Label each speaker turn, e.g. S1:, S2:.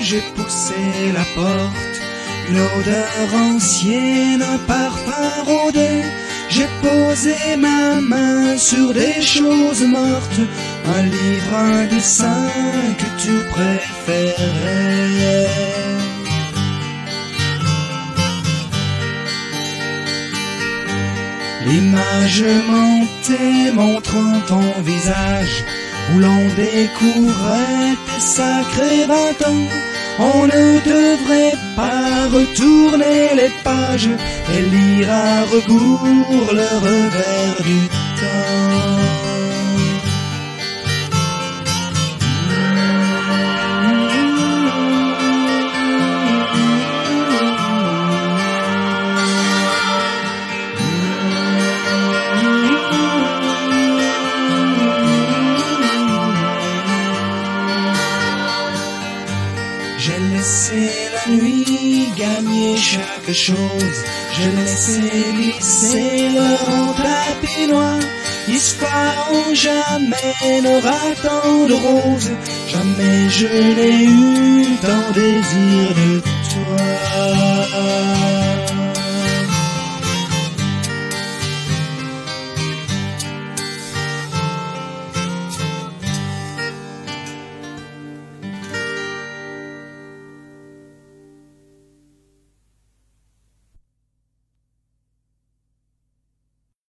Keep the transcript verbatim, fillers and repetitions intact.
S1: j'ai poussé la porte, une odeur ancienne, un parfum rôdé. J'ai posé ma main sur des choses mortes, un livre, un dessin que tu préférais. L'image montait montrant ton visage, où l'on découvrait tes sacrés vingt ans. On ne devrait pas retourner les pages et lire à rebours le revers du temps. J'ai laissé la nuit gagner chaque chose, j'ai laissé glisser l'heure en tapis noir. Ispahan jamais n'aura tant de roses, jamais je n'ai eu tant désir de toi.